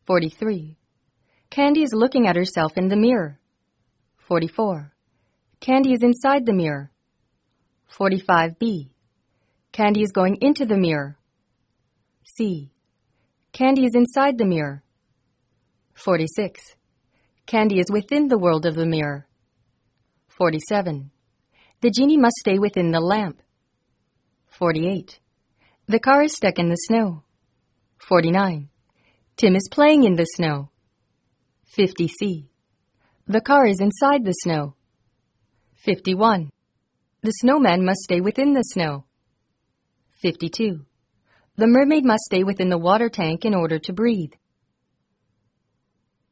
43. Candy is looking at herself in the mirror. 44. Candy is inside the mirror. 45B. Candy is going into the mirror. C. Candy is inside the mirror. 46. Candy is within the world of the mirror. 47. The genie must stay within the lamp. 48. The car is stuck in the snow. 49. Tim is playing in the snow. 50C. The car is inside the snow. 51. The snowman must stay within the snow. 52. The mermaid must stay within the water tank in order to breathe.